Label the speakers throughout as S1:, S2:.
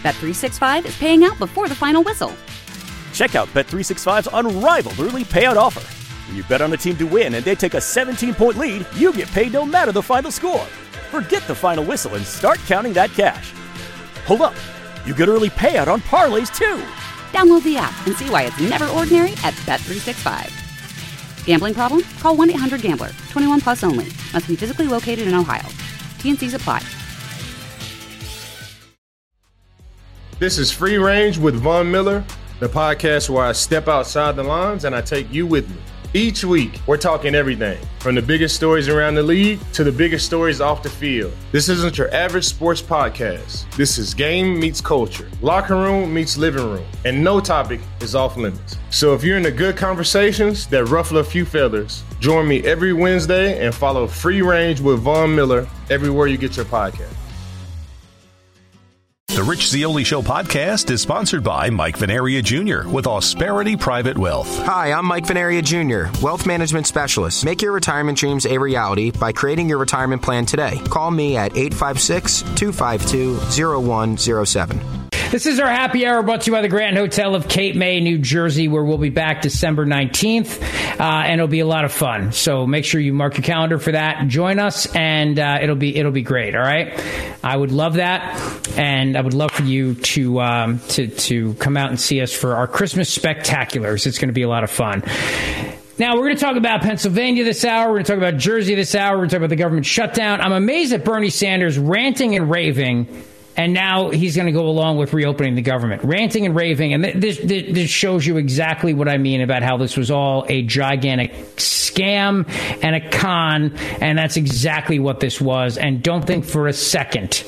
S1: Bet365 is paying out before the final whistle.
S2: Check out Bet365's unrivaled early payout offer. When you bet on a team to win and they take a 17-point lead, you get paid no matter the final score. Forget the final whistle and start counting that cash. Hold up. You get early payout on parlays, too.
S1: Download the app and see why it's never ordinary at Bet365. Gambling problem? Call 1-800-GAMBLER. 21 plus only. Must be physically located in Ohio. T&Cs apply.
S3: This is Free Range with Von Miller, the podcast where I step outside the lines and I take you with me. Each week, we're talking everything from the biggest stories around the league to the biggest stories off the field. This isn't your average sports podcast. This is game meets culture, locker room meets living room, and no topic is off limits. So if you're into good conversations that ruffle a few feathers, join me every Wednesday and follow Free Range with Von Miller everywhere you get your podcast.
S4: The Rich Zeoli Show podcast is sponsored by Mike Venaria Jr. with Ausperity Private Wealth.
S5: Hi, I'm Mike Venaria Jr., wealth management specialist. Make your retirement dreams a reality by creating your retirement plan today. Call me at 856-252-0107.
S6: This is our happy hour brought to you by the Grand Hotel of Cape May, New Jersey, where we'll be back December 19th, and it'll be a lot of fun. So make sure you mark your calendar for that. Join us, and it'll be great. All right, I would love that, and I would love for you to come out and see us for our Christmas spectaculars. It's going to be a lot of fun. Now, we're going to talk about Pennsylvania this hour. We're going to talk about Jersey this hour. We're going to talk about the government shutdown. I'm amazed at Bernie Sanders ranting and raving. And now he's going to go along with reopening the government, ranting and raving. And this shows you exactly what I mean about how this was all a gigantic scam and a con. And that's exactly what this was. And don't think for a second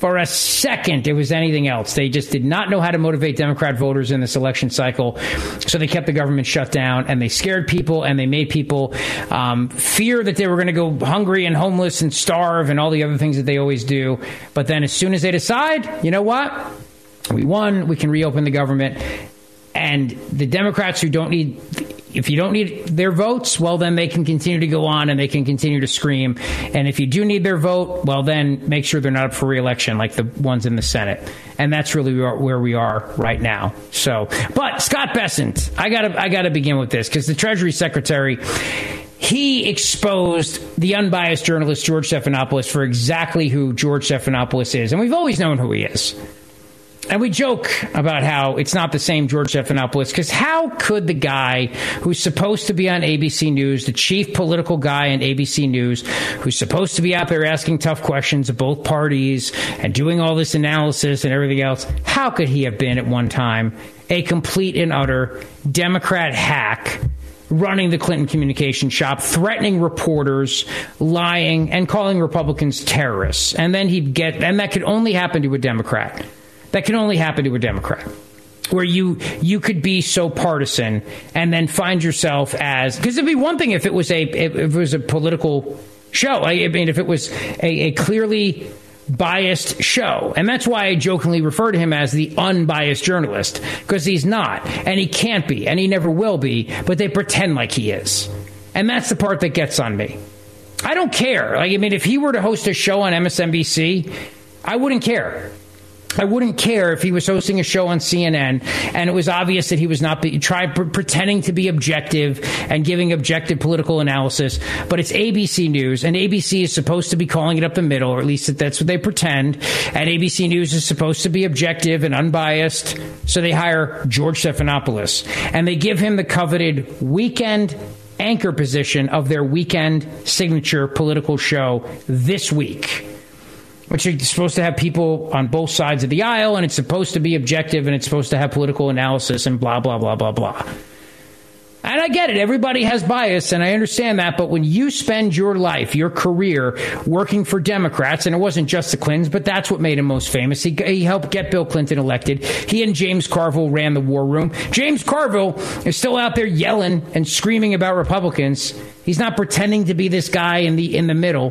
S6: it was anything else. They just did not know how to motivate Democrat voters in this election cycle. So they kept the government shut down, and they scared people, and they made people fear that they were going to go hungry and homeless and starve and all the other things that they always do. But then as soon as they decide, you know what? We won. We can reopen the government. And the Democrats who don't need... If you don't need their votes, well, then they can continue to go on and they can continue to scream. And if you do need their vote, well, then make sure they're not up for re-election like the ones in the Senate. And that's really where we are right now. So, but Scott Bessent, I gotta begin with this because the Treasury Secretary, he exposed the unbiased journalist George Stephanopoulos for exactly who George Stephanopoulos is. And we've always known who he is. And we joke about how it's not the same George Stephanopoulos, because how could the guy who's supposed to be on ABC News, the chief political guy on ABC News, who's supposed to be out there asking tough questions of both parties and doing all this analysis and everything else, how could he have been at one time a complete and utter Democrat hack running the Clinton communication shop, threatening reporters, lying, and calling Republicans terrorists? And then and that could only happen to a Democrat. That can only happen to a Democrat, where you could be so partisan and then find yourself as, because it'd be one thing if it was a political show. I mean, if it was a clearly biased show. And that's why I jokingly refer to him as the unbiased journalist, because he's not, and he can't be, and he never will be, but they pretend like he is. And that's the part that gets on me. I don't care. I mean, if he were to host a show on MSNBC, I wouldn't care. I wouldn't care if he was hosting a show on CNN and it was obvious that he was not pretending to be objective and giving objective political analysis. But it's ABC News, and ABC is supposed to be calling it up the middle, or at least that's what they pretend. And ABC News is supposed to be objective and unbiased. So they hire George Stephanopoulos, and they give him the coveted weekend anchor position of their weekend signature political show this week, which is supposed to have people on both sides of the aisle, and it's supposed to be objective, and it's supposed to have political analysis and blah, blah, blah, blah, blah. And I get it. Everybody has bias, and I understand that. But when you spend your life, your career, working for Democrats, and it wasn't just the Clintons, but that's what made him most famous. He helped get Bill Clinton elected. He and James Carville ran the war room. James Carville is still out there yelling and screaming about Republicans. He's not pretending to be this guy in the middle.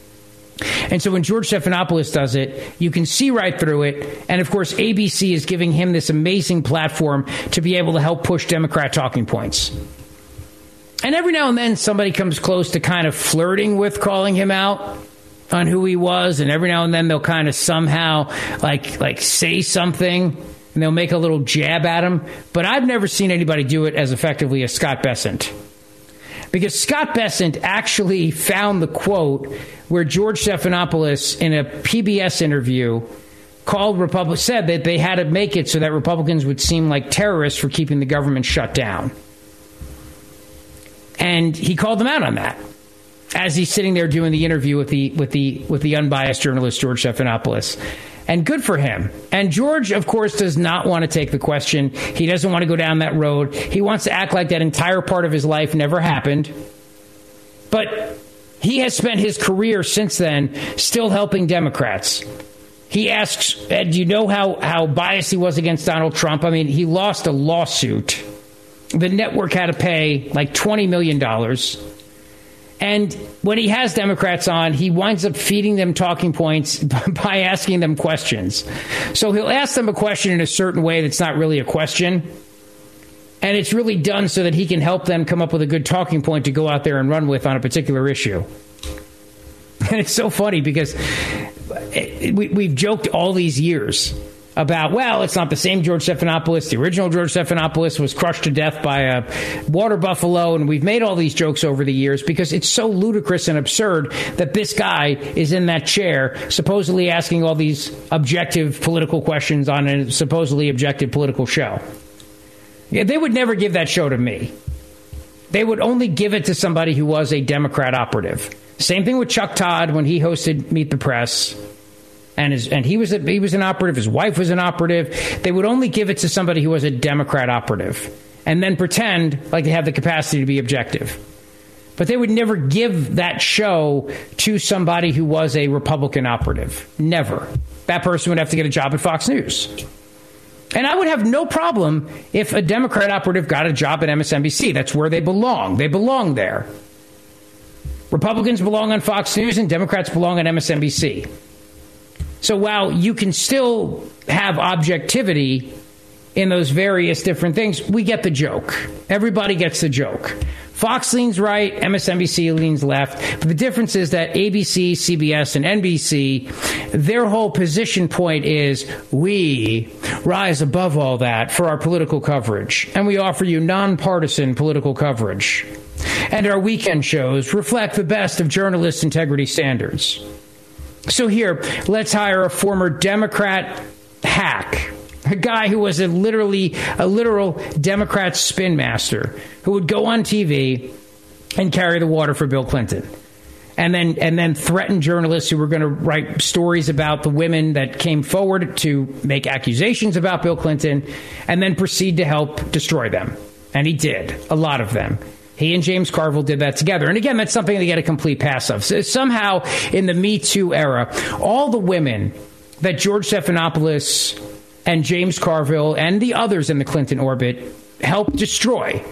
S6: And so when George Stephanopoulos does it, you can see right through it. And, of course, ABC is giving him this amazing platform to be able to help push Democrat talking points. And every now and then somebody comes close to kind of flirting with calling him out. on who he was, and every now and then they'll kind of somehow like say something, and they'll make a little jab at him. But I've never seen anybody do it as effectively as Scott Bessent. Because Scott Bessent actually found the quote where George Stephanopoulos, in a PBS interview, said that they had to make it so that Republicans would seem like terrorists for keeping the government shut down. And he called them out on that as he's sitting there doing the interview with the unbiased journalist George Stephanopoulos. And good for him. And George, of course, does not want to take the question. He doesn't want to go down that road. He wants to act like that entire part of his life never happened. But he has spent his career since then still helping Democrats. He asks, do you know how biased he was against Donald Trump? I mean, he lost a lawsuit. The network had to pay like $20 million. And when he has Democrats on, he winds up feeding them talking points by asking them questions. So he'll ask them a question in a certain way that's not really a question. And it's really done so that he can help them come up with a good talking point to go out there and run with on a particular issue. And it's so funny because we've joked all these years about, well, it's not the same George Stephanopoulos. The original George Stephanopoulos was crushed to death by a water buffalo. And we've made all these jokes over the years because it's so ludicrous and absurd that this guy is in that chair supposedly asking all these objective political questions on a supposedly objective political show. Yeah, they would never give that show to me. They would only give it to somebody who was a Democrat operative. Same thing with Chuck Todd when he hosted Meet the Press. And he was an operative. His wife was an operative. They would only give it to somebody who was a Democrat operative and then pretend like they have the capacity to be objective. But they would never give that show to somebody who was a Republican operative. Never. That person would have to get a job at Fox News. And I would have no problem if a Democrat operative got a job at MSNBC. That's where they belong. They belong there. Republicans belong on Fox News and Democrats belong on MSNBC. So while you can still have objectivity in those various different things, we get the joke. Everybody gets the joke. Fox leans right, MSNBC leans left. But the difference is that ABC, CBS, and NBC, their whole position point is we rise above all that for our political coverage. And we offer you nonpartisan political coverage. And our weekend shows reflect the best of journalists' integrity standards. So here, let's hire a former Democrat hack, a guy who was a literal Democrat spin master who would go on TV and carry the water for Bill Clinton. And then threaten journalists who were going to write stories about the women that came forward to make accusations about Bill Clinton, and then proceed to help destroy them. And he did, a lot of them. He and James Carville did that together. And again, that's something they get a complete pass of. So somehow, in the Me Too era, all the women that George Stephanopoulos and James Carville and the others in the Clinton orbit helped destroy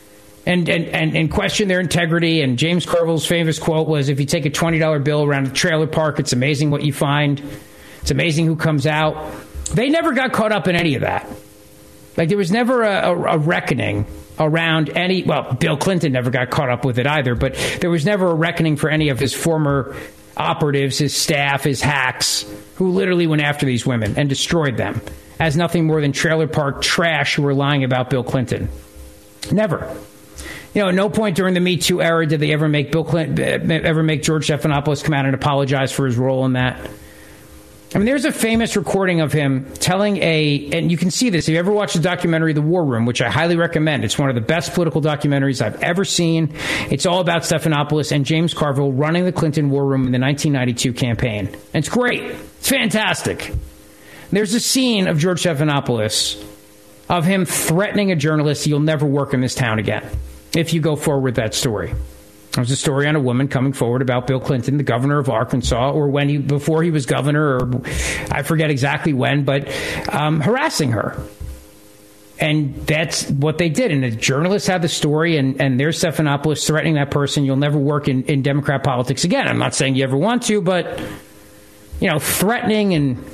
S6: and question their integrity. And James Carville's famous quote was, if you take a $20 bill around a trailer park, it's amazing what you find. It's amazing who comes out. They never got caught up in any of that. Like, there was never a reckoning around any, well, Bill Clinton never got caught up with it either, but there was never a reckoning for any of his former operatives, his staff, his hacks, who literally went after these women and destroyed them as nothing more than trailer park trash who were lying about Bill Clinton. Never. You know, at no point during the Me Too era did they ever make George Stephanopoulos come out and apologize for his role in that. I mean, there's a famous recording of him telling and you can see this if you ever watched the documentary The War Room, which I highly recommend. It's one of the best political documentaries I've ever seen. It's all about Stephanopoulos and James Carville running the Clinton War Room in the 1992 campaign. And it's great. It's fantastic. There's a scene of George Stephanopoulos of him threatening a journalist, you'll never work in this town again, if you go forward with that story. There's a story on a woman coming forward about Bill Clinton, the governor of Arkansas, or before he was governor, or I forget exactly when, but harassing her. And that's what they did. And the journalists had the story, and there's Stephanopoulos threatening that person, you'll never work in Democrat politics again. I'm not saying you ever want to, but, you know, threatening.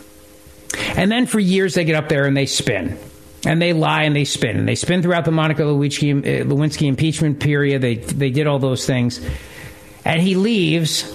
S6: And then for years they get up there and they spin. And they lie and they spin. And they spin throughout the Monica Lewinsky impeachment period. They did all those things. And he leaves.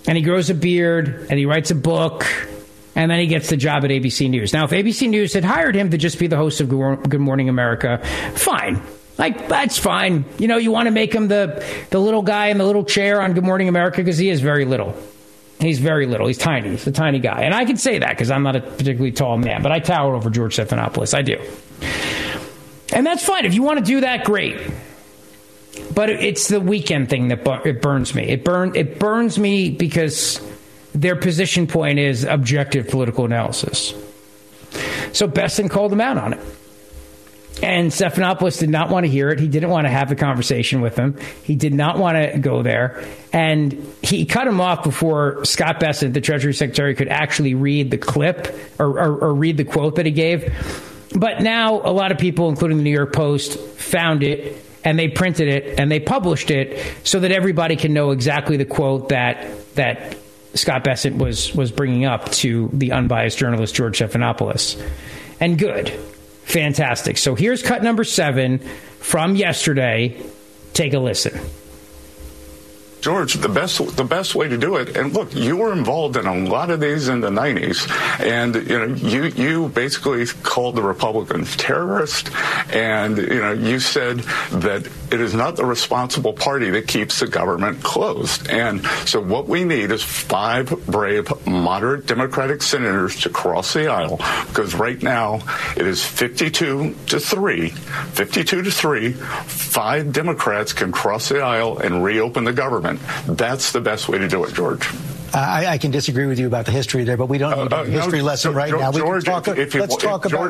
S6: and he grows a beard, and he writes a book, and then he gets the job at ABC News. Now, if ABC News had hired him to just be the host of Good Morning America, fine. Like, that's fine. You know, you want to make him the little guy in the little chair on Good Morning America, because he is very little. He's very little. He's tiny. He's a tiny guy. And I can say that because I'm not a particularly tall man, but I tower over George Stephanopoulos. I do. And that's fine. If you want to do that, great. But it's the weekend thing that it burns me. It burns me because their position point is objective political analysis. So Bessent called him out on it. And Stephanopoulos did not want to hear it. He didn't want to have the conversation with him. He did not want to go there. And he cut him off before Scott Bessent, the Treasury Secretary, could actually read the clip or read the quote that he gave. But now a lot of people, including the New York Post, found it, and they printed it, and they published it so that everybody can know exactly the quote that Scott Bessent was bringing up to the unbiased journalist George Stephanopoulos. And good. Fantastic. So here's cut number 7 from yesterday. Take a listen.
S7: George, the best way to do it, and look, you were involved in a lot of these in the 90s, and you basically called the Republicans terrorists, and you said that it is not the responsible party that keeps the government closed. And so what we need is 5 brave, moderate Democratic senators to cross the aisle, because right now it is 52-3. 52-3. 5 Democrats can cross the aisle and reopen the government. That's the best way to do it, George.
S8: I can disagree with you about the history there, but we don't need a history lesson right now.
S7: George, let's talk about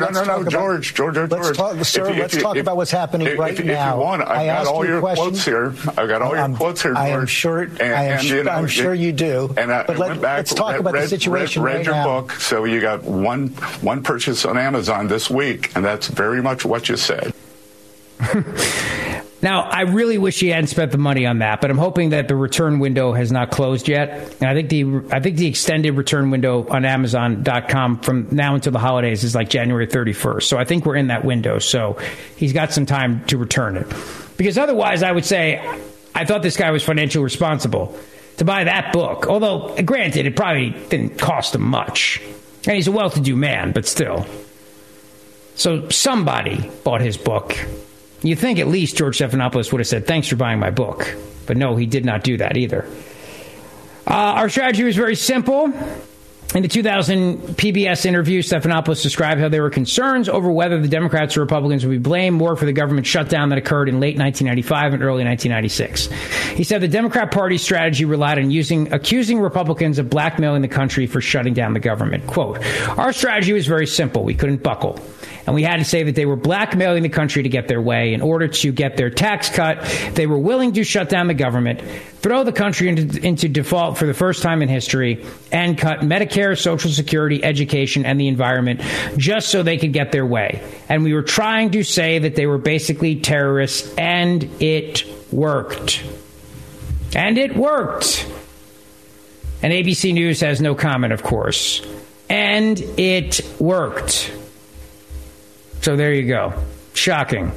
S8: what's happening right now.
S7: If you want, I've got all your quotes here. George.
S8: I'm sure you do.
S7: But
S8: let's talk about the situation right now.
S7: Read your book. So you got one purchase on Amazon this week, and that's very much what you said.
S6: Now, I really wish he hadn't spent the money on that, but I'm hoping that the return window has not closed yet. And I think the extended return window on Amazon.com from now until the holidays is like January 31st. So I think we're in that window. So he's got some time to return it. Because otherwise, I would say, I thought this guy was financially responsible to buy that book. Although, granted, it probably didn't cost him much. And he's a well-to-do man, but still. So somebody bought his book. You think at least George Stephanopoulos would have said, thanks for buying my book. But no, he did not do that either. Our strategy was very simple. In the 2000 PBS interview, Stephanopoulos described how there were concerns over whether the Democrats or Republicans would be blamed more for the government shutdown that occurred in late 1995 and early 1996. He said the Democrat Party's strategy relied on accusing Republicans of blackmailing the country for shutting down the government. Quote, our strategy was very simple. We couldn't buckle. And we had to say that they were blackmailing the country to get their way. In order to get their tax cut, they were willing to shut down the government, throw the country into default for the first time in history, and cut Medicare, Social Security, education, and the environment just so they could get their way. And we were trying to say that they were basically terrorists, and it worked. And it worked. And ABC News has no comment, of course. And it worked. So there you go. Shocking.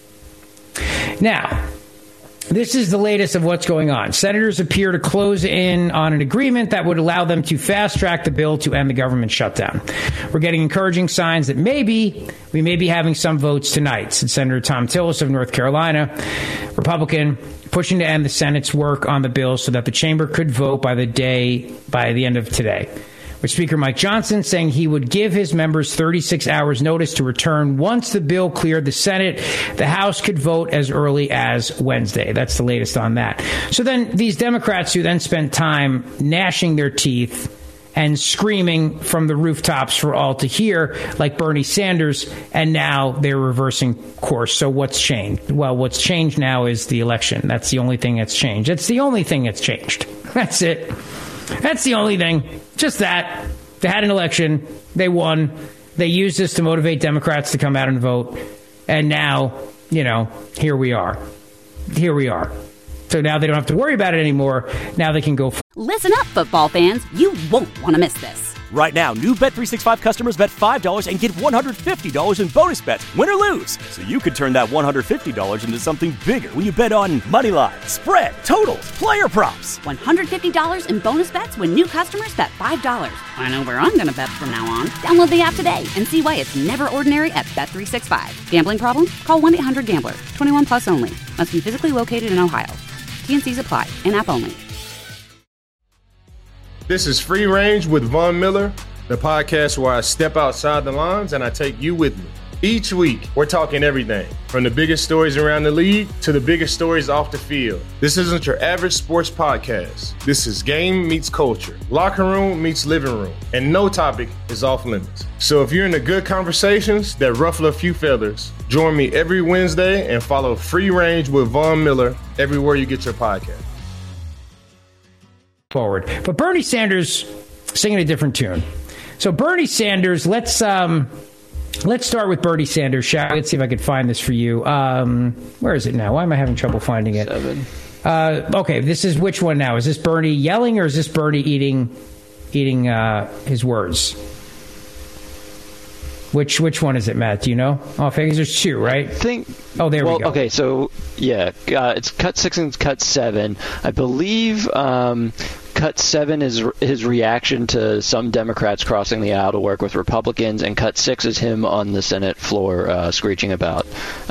S6: Now, this is the latest of what's going on. Senators appear to close in on an agreement that would allow them to fast-track the bill to end the government shutdown. We're getting encouraging signs that maybe we may be having some votes tonight, said Senator Thom Tillis of North Carolina, Republican, pushing to end the Senate's work on the bill so that the chamber could vote by the end of today. With Speaker Mike Johnson saying he would give his members 36 hours notice to return once the bill cleared the Senate. The House could vote as early as Wednesday. That's the latest on that. So then these Democrats who then spent time gnashing their teeth and screaming from the rooftops for all to hear, like Bernie Sanders, and now they're reversing course. So what's changed? Well, what's changed now is the election. That's the only thing that's changed. It's the only thing that's changed. That's it. That's the only thing. Just that. They had an election. They won. They used this to motivate Democrats to come out and vote. And now, here we are. Here we are. So now they don't have to worry about it anymore. Now they can go.
S1: Listen up, football fans. You won't want to miss this.
S2: Right now, new Bet365 customers bet $5 and get $150 in bonus bets, win or lose. So you could turn that $150 into something bigger when you bet on money line, spread, totals, player props.
S1: $150 in bonus bets when new customers bet $5. I know where I'm going to bet from now on. Download the app today and see why it's never ordinary at Bet365. Gambling problem? Call 1-800-GAMBLER. 21 plus only. Must be physically located in Ohio. T&Cs apply. In-app only.
S3: This is Free Range with Von Miller, the podcast where I step outside the lines and I take you with me. Each week, we're talking everything from the biggest stories around the league to the biggest stories off the field. This isn't your average sports podcast. This is game meets culture, locker room meets living room, and no topic is off limits. So if you're into good conversations that ruffle a few feathers, join me every Wednesday and follow Free Range with Von Miller everywhere you get your podcast.
S6: Forward. But Bernie Sanders singing a different tune. So Bernie Sanders, let's start with Bernie Sanders, shall we? Let's see if I could find this for you. Where is it now? Why am I having trouble finding it?
S9: 7.
S6: Okay, this is which one now? Is this Bernie yelling or is this Bernie eating his words? Which one is it, Matt? Do you know? Oh, I think there's 2, right?
S9: I think.
S6: Oh, there we go.
S9: Okay, so yeah, it's cut 6 and cut 7. I believe cut 7 is his reaction to some Democrats crossing the aisle to work with Republicans, and cut 6 is him on the Senate floor screeching about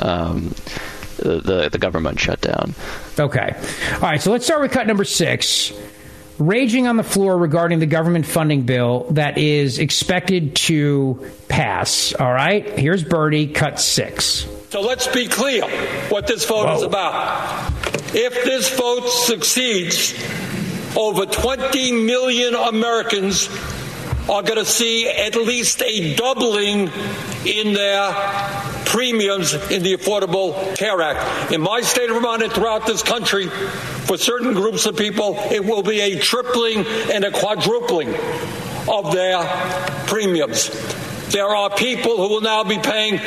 S9: the government shutdown.
S6: Okay, all right. So let's start with cut number 6. Raging on the floor regarding the government funding bill that is expected to pass. All right, here's Bernie, cut 6.
S10: So let's be clear what this vote is about. If this vote succeeds, over 20 million Americans are going to see at least a doubling in their premiums in the Affordable Care Act. In my state of Vermont and throughout this country, for certain groups of people, it will be a tripling and a quadrupling of their premiums. There are people who will now be paying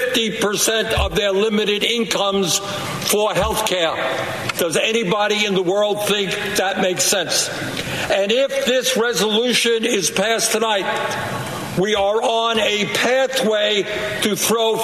S10: 50% of their limited incomes for health care. Does anybody in the world think that makes sense? And if this resolution is passed tonight, we are on a pathway to throw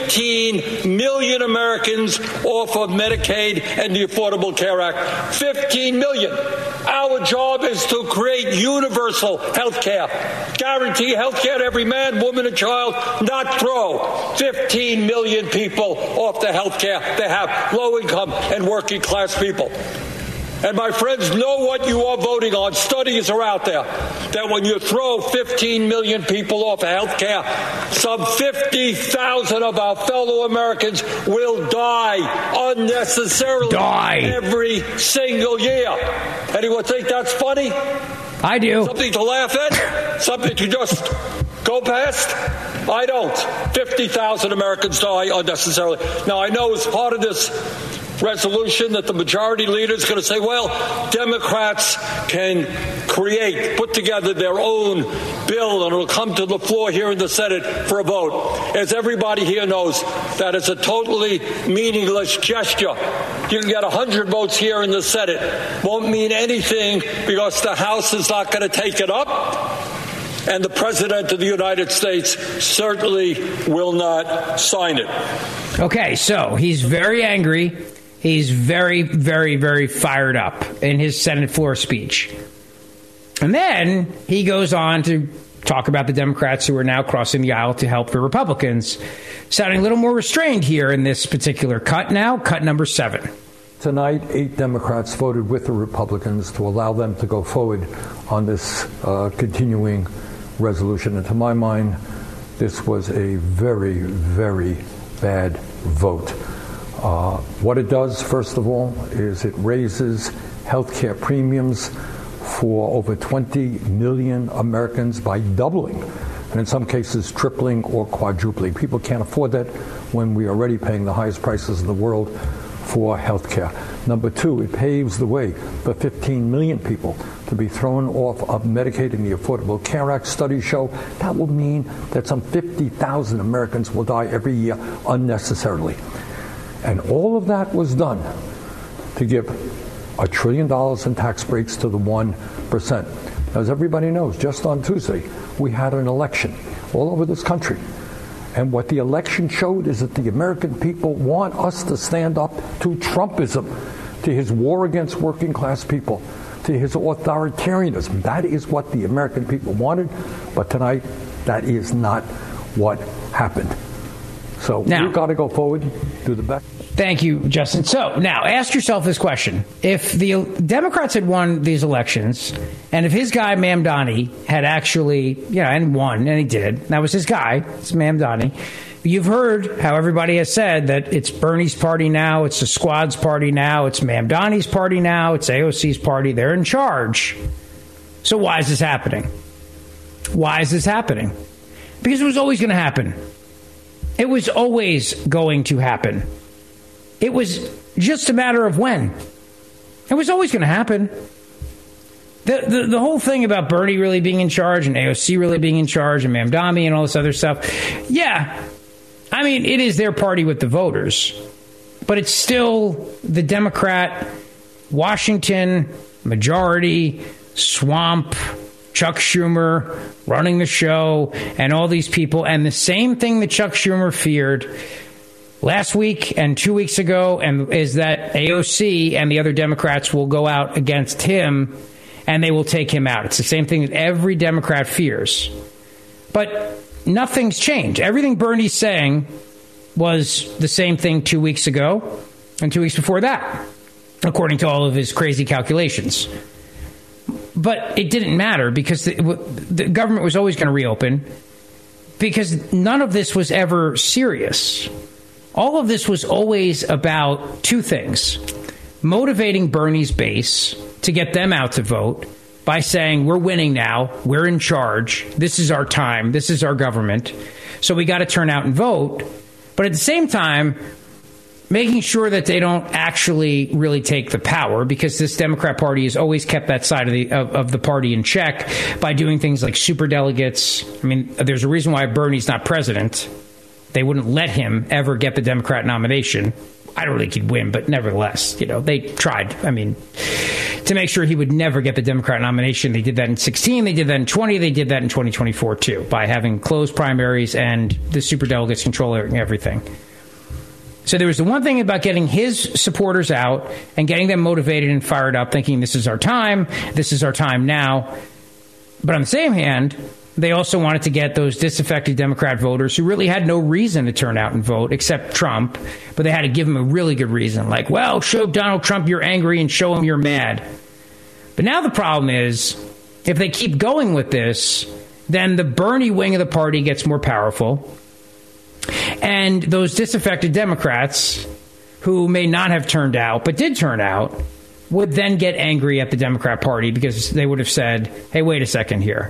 S10: 15 million Americans off of Medicaid and the Affordable Care Act. 15 million. Our job is to create universal health care. Guarantee health care to every man, woman, and child, not throw 15 million people off the health care they have, low-income and working-class people. And my friends, know what you are voting on. Studies are out there that when you throw 15 million people off of health care, some 50,000 of our fellow Americans will die unnecessarily every single year. Anyone think that's funny?
S6: I do.
S10: Something to laugh at? Something to just go past? I don't. 50,000 Americans die unnecessarily. Now, I know as part of this resolution that the majority leader is going to say, well, Democrats can put together their own bill, and it'll come to the floor here in the Senate for a vote. As everybody here knows, that is a totally meaningless gesture. You can get 100 votes here in the Senate. Won't mean anything because the House is not going to take it up, and the President of the United States certainly will not sign it.
S6: Okay, so he's very angry. He's very, very, very fired up in his Senate floor speech. And then he goes on to talk about the Democrats who are now crossing the aisle to help the Republicans, sounding a little more restrained here in this particular cut now, cut number 7.
S11: Tonight, 8 Democrats voted with the Republicans to allow them to go forward on this continuing resolution. And to my mind, this was a very, very bad vote. What it does, first of all, is it raises health care premiums for over 20 million Americans by doubling, and in some cases tripling or quadrupling. People can't afford that when we're already paying the highest prices in the world for health care. Number 2, it paves the way for 15 million people to be thrown off of Medicaid and the Affordable Care Act. Studies show that will mean that some 50,000 Americans will die every year unnecessarily. And all of that was done to give $1 trillion in tax breaks to the 1%. As everybody knows, just on Tuesday, we had an election all over this country. And what the election showed is that the American people want us to stand up to Trumpism, to his war against working class people, to his authoritarianism. That is what the American people wanted. But tonight, that is not what happened. So we've got to go forward, do the best.
S6: Thank you, Justin. So now ask yourself this question. If the Democrats had won these elections, and if his guy, Mamdani, had actually, and won, and he did, that was his guy, it's Mamdani. You've heard how everybody has said that it's Bernie's party now, it's the Squad's party now, it's Mamdani's party now, it's AOC's party. They're in charge. So why is this happening? Why is this happening? Because it was always going to happen. It was always going to happen. It was just a matter of when. It was always going to happen. The whole thing about Bernie really being in charge and AOC really being in charge and Mamdani and all this other stuff, yeah, I mean, it is their party with the voters. But it's still the Democrat, Washington, majority, swamp, Chuck Schumer running the show, and all these people. And the same thing that Chuck Schumer feared last week and 2 weeks ago, and is that AOC and the other Democrats will go out against him and they will take him out. It's the same thing that every Democrat fears. But nothing's changed. Everything Bernie's saying was the same thing 2 weeks ago and 2 weeks before that, according to all of his crazy calculations. But it didn't matter because the government was always going to reopen because none of this was ever serious. All of this was always about two things: motivating Bernie's base to get them out to vote by saying, we're winning now, we're in charge, this is our time, this is our government, so we got to turn out and vote. But at the same time, making sure that they don't actually really take the power, because this Democrat Party has always kept that side of the party in check by doing things like superdelegates. I mean, there's a reason why Bernie's not president. They wouldn't let him ever get the Democrat nomination. I don't think he'd win, but nevertheless, they tried. I mean, to make sure he would never get the Democrat nomination. They did that in 2016, they did that in 2020, they did that in 2024 too, by having closed primaries and the superdelegates controlling everything. So there was the one thing about getting his supporters out and getting them motivated and fired up, thinking this is our time now. But on the same hand, they also wanted to get those disaffected Democrat voters who really had no reason to turn out and vote except Trump, but they had to give him a really good reason, like, well, show Donald Trump you're angry and show him you're mad. But now the problem is, if they keep going with this, then the Bernie wing of the party gets more powerful. And those disaffected Democrats, who may not have turned out, but did turn out, would then get angry at the Democrat Party because they would have said, hey, wait a second here.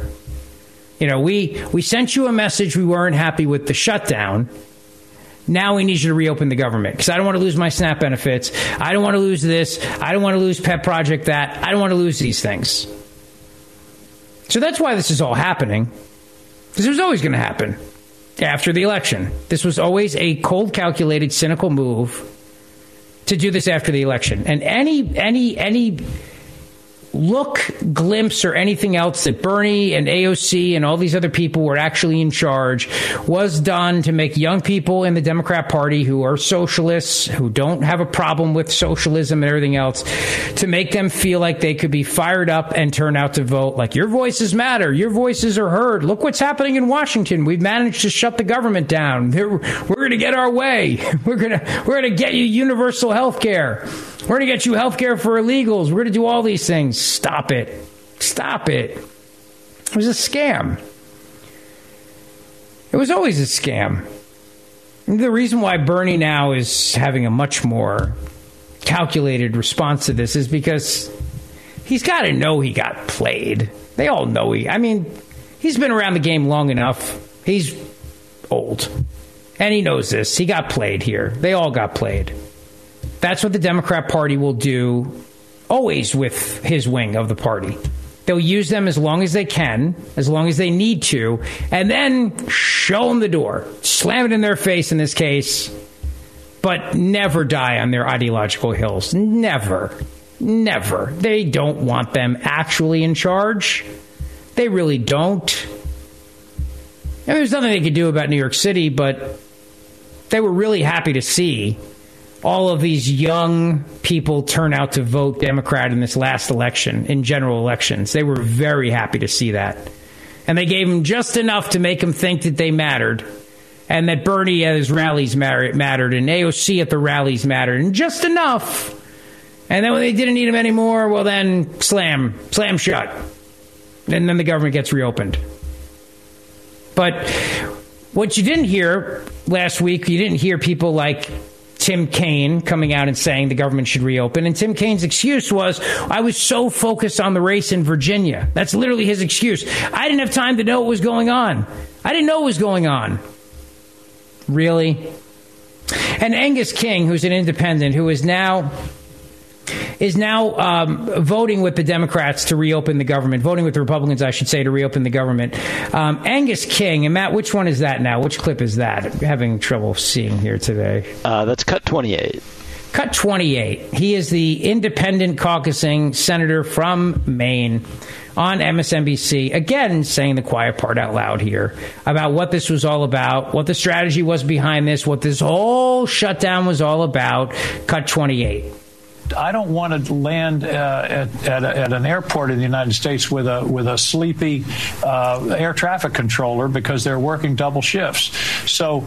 S6: We sent you a message we weren't happy with the shutdown. Now we need you to reopen the government because I don't want to lose my SNAP benefits. I don't want to lose this. I don't want to lose Pet Project that. I don't want to lose these things. So that's why this is all happening, because it was always going to happen after the election. This was always a cold, calculated, cynical move to do this after the election. And any look, glimpse, or anything else that Bernie and AOC and all these other people were actually in charge was done to make young people in the Democrat Party who are socialists, who don't have a problem with socialism and everything else, to make them feel like they could be fired up and turn out to vote. Like, your voices matter. Your voices are heard. Look what's happening in Washington. We've managed to shut the government down. We're going to get our way. We're going to get you universal health care. We're going to get you health care for illegals. We're going to do all these things. Stop it. Stop it. It was a scam. It was always a scam. And the reason why Bernie now is having a much more calculated response to this is because he's got to know he got played. They all know he's been around the game long enough. He's old. And he knows this. He got played here. They all got played. That's what the Democrat Party will do always with his wing of the party. They'll use them as long as they can, as long as they need to, and then show them the door. Slam it in their face in this case, but never die on their ideological hills. Never. Never. They don't want them actually in charge. They really don't. I mean, there's nothing they could do about New York City, but they were really happy to see all of these young people turn out to vote Democrat in this last election, in general elections. They were very happy to see that. And they gave them just enough to make them think that they mattered, and that Bernie at his rallies mattered, and AOC at the rallies mattered, and just enough. And then when they didn't need him anymore, well, then slam shut. And then the government gets reopened. But what you didn't hear last week, you didn't hear people like Tim Kaine coming out and saying the government should reopen. And Tim Kaine's excuse was, I was so focused on the race in Virginia. That's literally his excuse. I didn't have time to know what was going on. I didn't know what was going on. Really? And Angus King, who's an independent, who is now voting with the Democrats to reopen the government, voting with the Republicans, I should say, to reopen the government. Angus King, and Matt, which one is that now? Which clip is that? I'm having trouble seeing here today.
S9: That's cut 28.
S6: Cut 28. He is the independent caucusing senator from Maine on MSNBC, again saying the quiet part out loud here about what this was all about, what the strategy was behind this, what this whole shutdown was all about. Cut 28.
S12: I don't want to land at an airport in the United States with a sleepy air traffic controller because they're working double shifts. So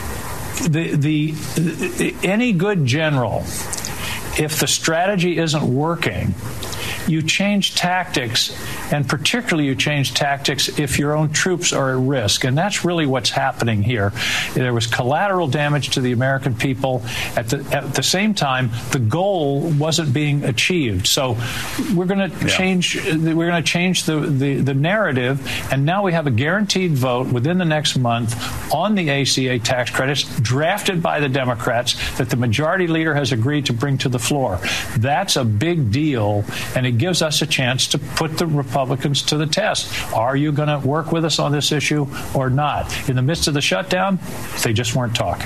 S12: any good general, if the strategy isn't working, you change tactics, and particularly you change tactics if your own troops are at risk. And that's really what's happening here. There was collateral damage to the American people. At the same time, the goal wasn't being achieved. So we're going to change. We're going to change the narrative, and now we have a guaranteed vote within the next month on the ACA tax credits, drafted by the Democrats, that the majority leader has agreed to bring to the floor. That's a big deal, and it gives us a chance to put the Republicans to the test. Are you going to work with us on this issue or not? In the midst of the shutdown, they just weren't talking.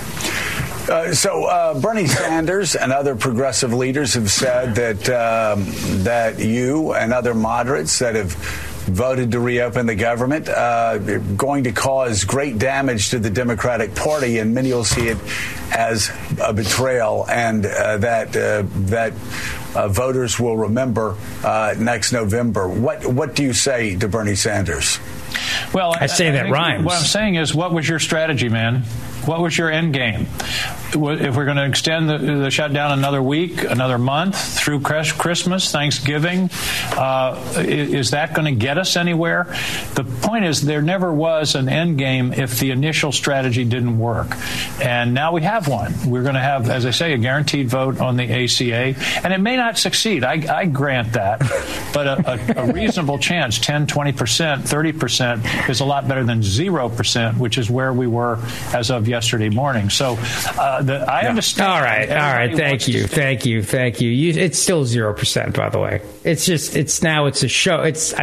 S13: So Bernie Sanders and other progressive leaders have said that you and other moderates that have voted to reopen the government going to cause great damage to the Democratic Party, and many will see it as a betrayal, and that voters will remember next November. What do you say to Bernie Sanders?
S12: Well,
S6: I say that rhymes.
S12: What I'm saying is, what was your strategy, man? What was your end game? If we're going to extend the shutdown another week, another month, through Christmas, Thanksgiving, is that going to get us anywhere? The point is, there never was an end game if the initial strategy didn't work. And now we have one. We're going to have, as I say, a guaranteed vote on the ACA. And it may not succeed. I grant that. But a reasonable chance, 10, 20%, 30%, is a lot better than 0%, which is where we were as of yesterday morning. So I understand. All right.
S6: Thank you. It's still 0%, by the way. It's a show.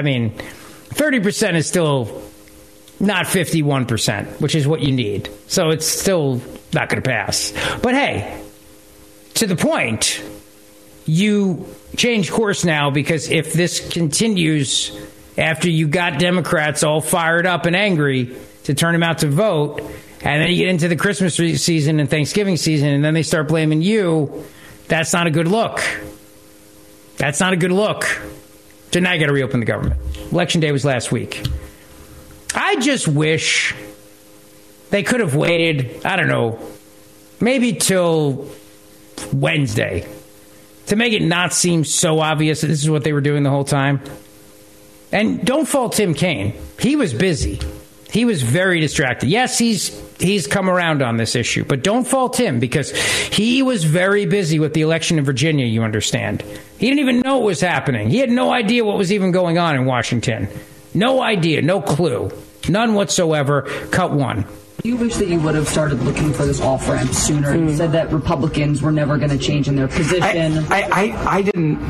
S6: 30% is still not 51%, which is what you need. So it's still not going to pass. But hey, to the point, you change course now, because if this continues after you got Democrats all fired up and angry to turn them out to vote, and then you get into the Christmas season and Thanksgiving season, and then they start blaming you, that's not a good look. That's not a good look. So now you got to reopen the government. Election day was last week. I just wish they could have waited, I don't know, maybe till Wednesday to make it not seem so obvious that this is what they were doing the whole time. And don't fault Tim Kaine. He was busy. He was very distracted. Yes, he's come around on this issue, but don't fault him, because he was very busy with the election in Virginia, you understand. He didn't even know what was happening. He had no idea what was even going on in Washington. No idea, no clue, none whatsoever. Cut one.
S14: You wish that you would have started looking for this off-ramp sooner. You said that Republicans were never going to change in their position.
S15: I didn't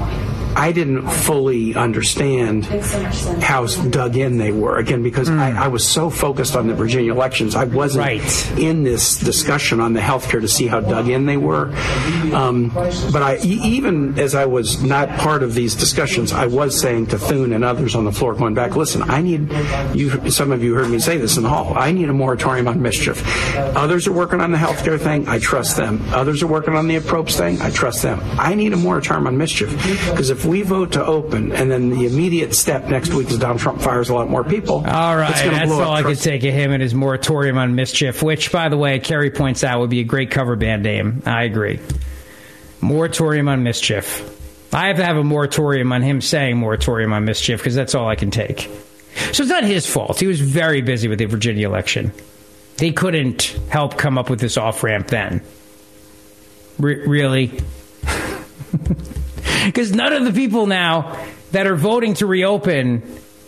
S15: I didn't fully understand how dug in they were, again, because I was so focused on the Virginia elections. I wasn't in this discussion on the healthcare to see how dug in they were. But even as I was not part of these discussions, I was saying to Thune and others on the floor going back, listen, I need you. Some of you heard me say this in the hall. I need a moratorium on mischief. Others are working on the healthcare thing. I trust them. Others are working on the approach thing. I trust them. I need a moratorium on mischief, because if we vote to open and then the immediate step next week is Donald Trump fires a lot more people,
S6: all right, that's all I could take of him and his moratorium on mischief, which, by the way, Kerry points out would be a great cover band name. I agree. Moratorium on mischief. I have to have a moratorium on him saying moratorium on mischief, because that's all I can take. So it's not his fault. He was very busy with the Virginia election. He couldn't help come up with this off-ramp then. Really? Because none of the people now that are voting to reopen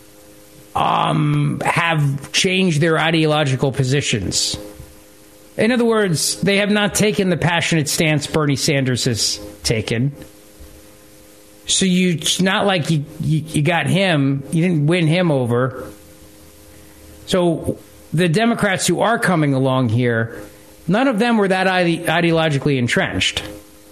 S6: have changed their ideological positions. In other words, they have not taken the passionate stance Bernie Sanders has taken. So it's not like you got him, you didn't win him over. So the Democrats who are coming along here, none of them were that ideologically entrenched.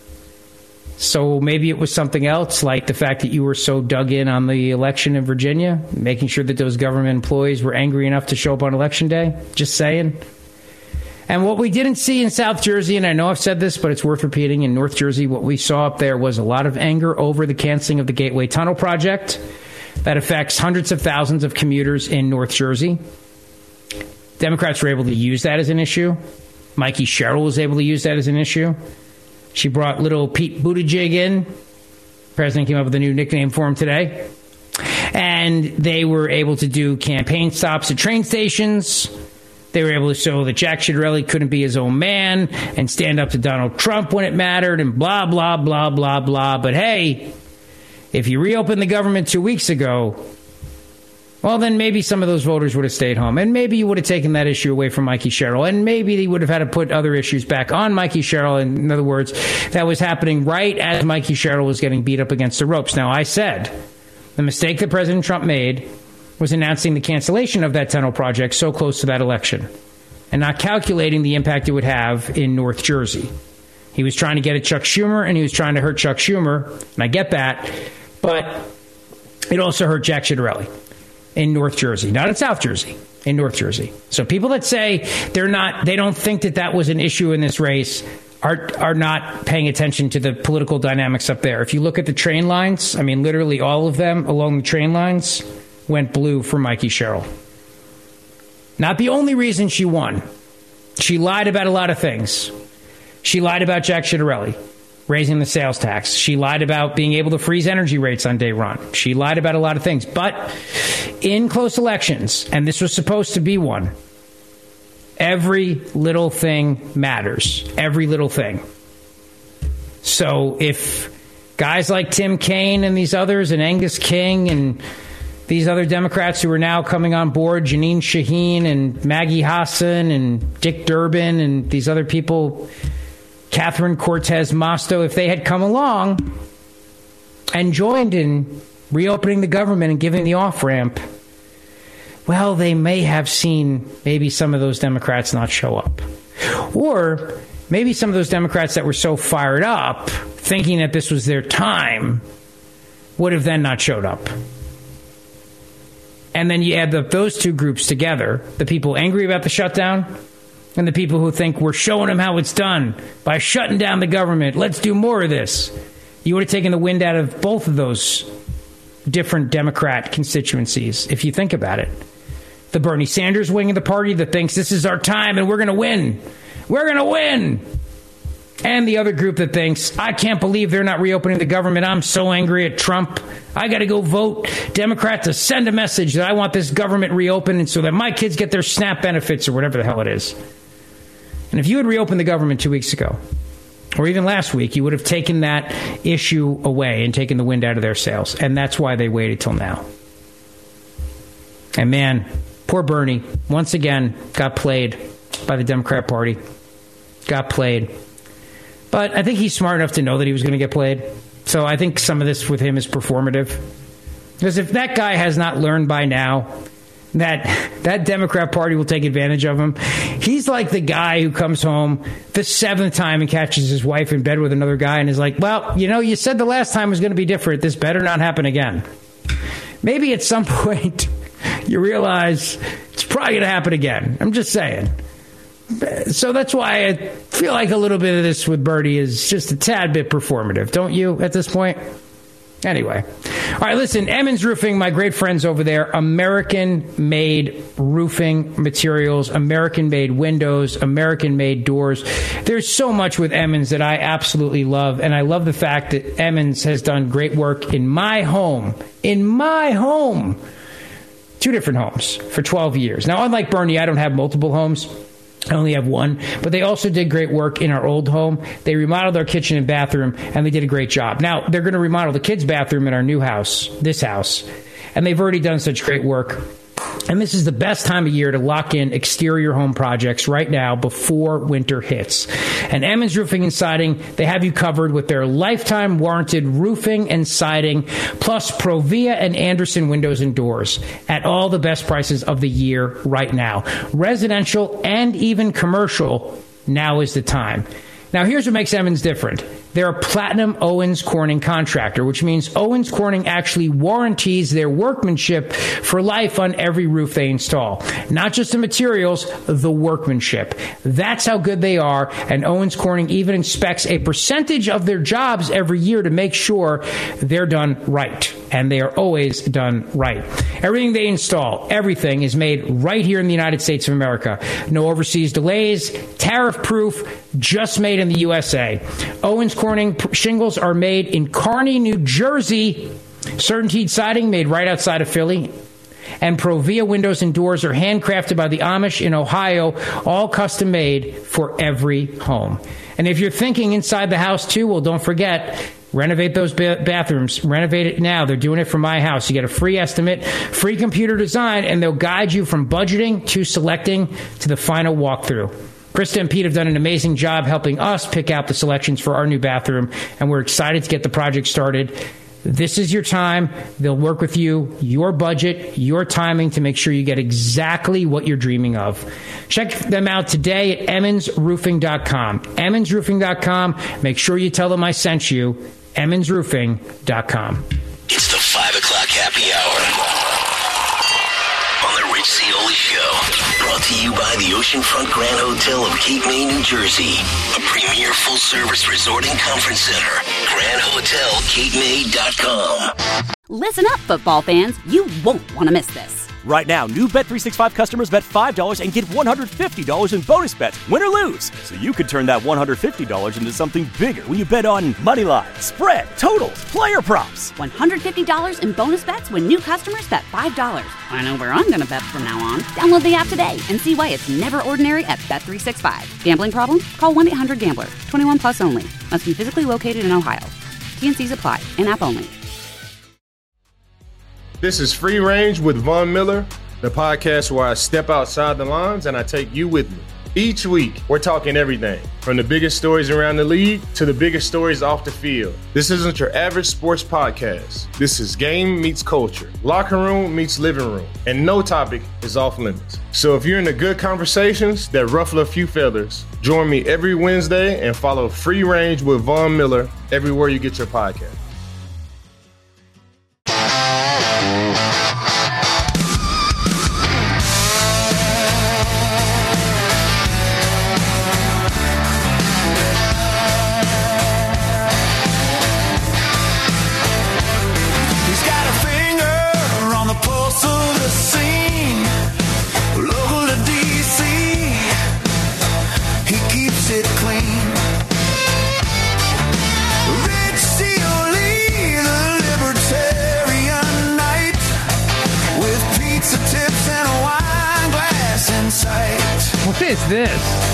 S6: So maybe it was something else, like the fact that you were so dug in on the election in Virginia, making sure that those government employees were angry enough to show up on Election Day. Just saying. And what we didn't see in South Jersey, and I know I've said this, but it's worth repeating, in North Jersey, what we saw up there was a lot of anger over the canceling of the Gateway Tunnel project that affects hundreds of thousands of commuters in North Jersey. Democrats were able to use that as an issue. Mikey Sherrill was able to use that as an issue. She brought little Pete Buttigieg in. The president came up with a new nickname for him today. And they were able to do campaign stops at train stations. They were able to show that Jack Ciattarelli couldn't be his own man and stand up to Donald Trump when it mattered and blah, blah, blah, blah, blah. But hey, if you reopened the government 2 weeks ago, well, then maybe some of those voters would have stayed home. And maybe you would have taken that issue away from Mikey Sherrill. And maybe they would have had to put other issues back on Mikey Sherrill. In other words, that was happening right as Mikey Sherrill was getting beat up against the ropes. Now, I said the mistake that President Trump made was announcing the cancellation of that tunnel project so close to that election and not calculating the impact it would have in North Jersey. He was trying to get at Chuck Schumer, and he was trying to hurt Chuck Schumer, and I get that, but it also hurt Jack Ciattarelli in North Jersey, not in South Jersey, in North Jersey. So people that say they don't think that was an issue in this race are not paying attention to the political dynamics up there. If you look at the train lines, I mean, literally all of them along the train lines went blue for Mikey Sherrill. Not the only reason she won. She lied about a lot of things. She lied about Jack Ciattarelli raising the sales tax. She lied about being able to freeze energy rates on day one. She lied about a lot of things. But in close elections, and this was supposed to be one, every little thing matters. Every little thing. So if guys like Tim Kaine and these others and Angus King and these other Democrats who are now coming on board, Janine Shaheen and Maggie Hassan and Dick Durbin and these other people, Catherine Cortez Masto, if they had come along and joined in reopening the government and giving the off-ramp, well, they may have seen maybe some of those Democrats not show up. Or maybe some of those Democrats that were so fired up, thinking that this was their time, would have then not showed up. And then you add those two groups together, the people angry about the shutdown and the people who think we're showing them how it's done by shutting down the government. Let's do more of this. You would have taken the wind out of both of those different Democrat constituencies, if you think about it. The Bernie Sanders wing of the party that thinks this is our time and we're going to win. We're going to win. And the other group that thinks, I can't believe they're not reopening the government. I'm so angry at Trump. I got to go vote Democrat to send a message that I want this government reopened and so that my kids get their SNAP benefits or whatever the hell it is. And if you had reopened the government 2 weeks ago, or even last week, you would have taken that issue away and taken the wind out of their sails. And that's why they waited till now. And man, poor Bernie, once again, got played by the Democrat Party. Got played. But I think he's smart enough to know that he was going to get played. So I think some of this with him is performative. Because if that guy has not learned by now that Democrat Party will take advantage of him, he's like the guy who comes home the 7th time and catches his wife in bed with another guy and is like, well, you said the last time was going to be different. This better not happen again. Maybe at some point you realize it's probably going to happen again. I'm just saying. So that's why I feel like a little bit of this with Bernie is just a tad bit performative. Don't you at this point? Anyway. All right, listen, Emmons Roofing, my great friends over there, American-made roofing materials, American-made windows, American-made doors. There's so much with Emmons that I absolutely love, and I love the fact that Emmons has done great work in my home. 2 different homes for 12 years. Now, unlike Bernie, I don't have multiple homes. I only have one, but they also did great work in our old home. They remodeled our kitchen and bathroom, and they did a great job. Now, they're going to remodel the kids' bathroom in our new house, this house, and they've already done such great work. And this is the best time of year to lock in exterior home projects right now before winter hits. And Emmons Roofing and Siding, they have you covered with their lifetime warranted roofing and siding, plus Provia and Anderson windows and doors at all the best prices of the year right now. Residential and even commercial, now is the time. Now, here's what makes Emmons different. They're a Platinum Owens Corning contractor, which means Owens Corning actually warranties their workmanship for life on every roof they install. Not just the materials, the workmanship. That's how good they are, and Owens Corning even inspects a percentage of their jobs every year to make sure they're done right. And they are always done right. Everything they install, everything is made right here in the United States of America. No overseas delays, tariff-proof, just made in the USA. Owens Corning shingles are made in Kearney, New Jersey. Certainteed siding made right outside of Philly. And Provia windows and doors are handcrafted by the Amish in Ohio, all custom made for every home. And if you're thinking inside the house too, well, don't forget, renovate those bathrooms. Renovate it now. They're doing it for my house. You get a free estimate, free computer design, and they'll guide you from budgeting to selecting to the final walkthrough. Krista and Pete have done an amazing job helping us pick out the selections for our new bathroom, and we're excited to get the project started. This is your time. They'll work with you, your budget, your timing to make sure you get exactly what you're dreaming of. Check them out today at EmmonsRoofing.com. EmmonsRoofing.com. Make sure you tell them I sent you. EmmonsRoofing.com.
S16: It's the 5 o'clock happy hour on the Rich Cioli Show. Brought to you by the Oceanfront Grand Hotel of Cape May, New Jersey. A premier full-service resort and conference center. GrandHotelCapeMay.com.
S1: Listen up, football fans. You won't want to miss this.
S2: Right now, new Bet365 customers bet $5 and get $150 in bonus bets, win or lose. So you could turn that $150 into something bigger when you bet on money line, spread, totals, player props.
S1: $150 in bonus bets when new customers bet $5. I know where I'm going to bet from now on. Download the app today and see why it's never ordinary at Bet365. Gambling problem? Call 1-800-GAMBLER. 21 plus only. Must be physically located in Ohio. T&Cs apply. In-app only.
S3: This is Free Range with Von Miller, the podcast where I step outside the lines and I take you with me. Each week, we're talking everything from the biggest stories around the league to the biggest stories off the field. This isn't your average sports podcast. This is game meets culture, locker room meets living room, and no topic is off limits. So if you're into good conversations that ruffle a few feathers, join me every Wednesday and follow Free Range with Von Miller everywhere you get your podcast.
S6: What is this?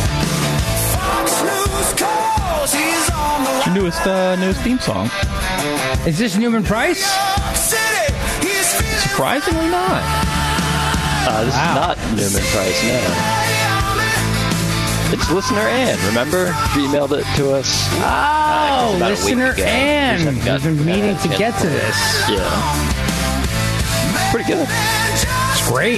S17: Newest theme song.
S6: Is this Newman Price?
S17: Surprisingly not.
S9: This is not Newman Price, no. It's listener Ann. Remember? She emailed it to us.
S6: Oh, listener Ann. We've been meaning to get to this.
S9: Yeah. Pretty good.
S6: It's great.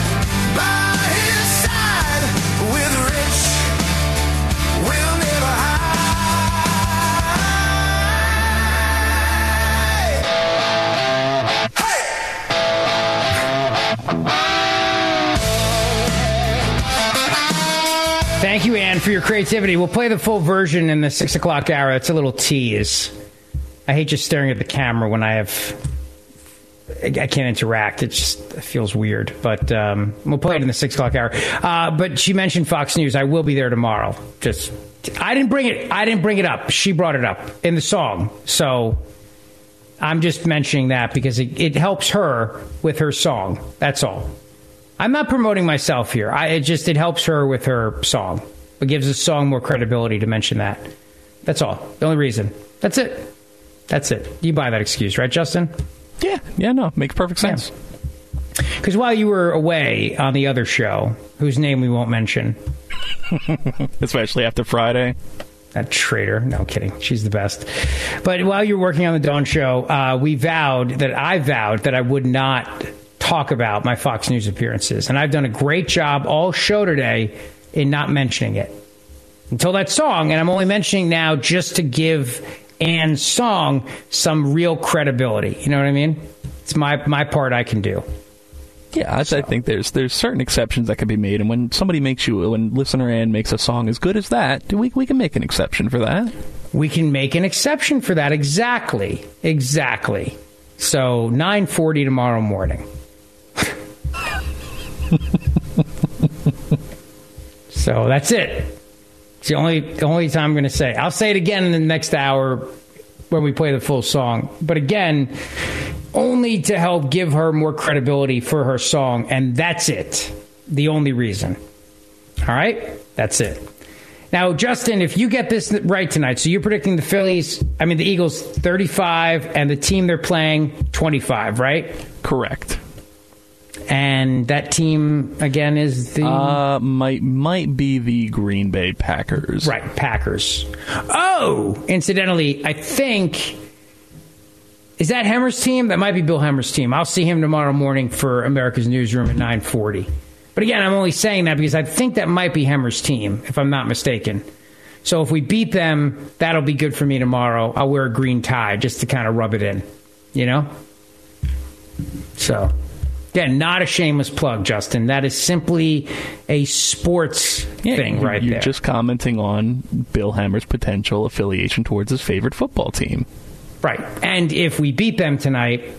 S6: Thank you, Ann, for your creativity. We'll play the full version in the 6 o'clock hour. It's a little tease. I hate just staring at the camera when I can't interact. It feels weird. But we'll play it in the 6 o'clock hour. But she mentioned Fox News. I will be there tomorrow. I didn't bring it up. She brought it up in the song. So I'm just mentioning that because it helps her with her song. That's all. I'm not promoting myself here. It helps her with her song. It gives the song more credibility to mention that. That's all. The only reason. That's it. You buy that excuse, right, Justin?
S17: Yeah, no, makes perfect sense.
S6: Because while you were away on the other show, whose name we won't mention.
S17: Especially after Friday.
S6: That traitor. No, kidding. She's the best. But while you were working on the Dawn show, I vowed that I would not talk about my Fox News appearances. And I've done a great job all show today in not mentioning it. Until that song, and I'm only mentioning now just to give Ann's song some real credibility. You know what I mean? It's my part I can do.
S17: Yeah, I think there's certain exceptions that can be made, and when listener Ann makes a song as good as that, we can make an exception for that.
S6: We can make an exception for that. Exactly. So 9:40 tomorrow morning. So that's it. It's the only time I'm going to say. I'll say it again in the next hour when we play the full song. But again, only to help give her more credibility for her song. And that's it. The only reason. All right? That's it. Now, Justin, if you get this right tonight, so you're predicting the Eagles 35 and the team they're playing 25, right?
S17: Correct.
S6: And that team, again, is the...
S17: might be the Green Bay Packers.
S6: Right, Packers. Oh! Incidentally, I think... Is that Hemmer's team? That might be Bill Hemmer's team. I'll see him tomorrow morning for America's Newsroom at 9:40. But again, I'm only saying that because I think that might be Hemmer's team, if I'm not mistaken. So if we beat them, that'll be good for me tomorrow. I'll wear a green tie just to kind of rub it in. You know? So... Again, not a shameless plug, Justin. That is simply a sports thing right there.
S17: You're just commenting on Bill Hemmer's potential affiliation towards his favorite football team.
S6: Right. And if we beat them tonight,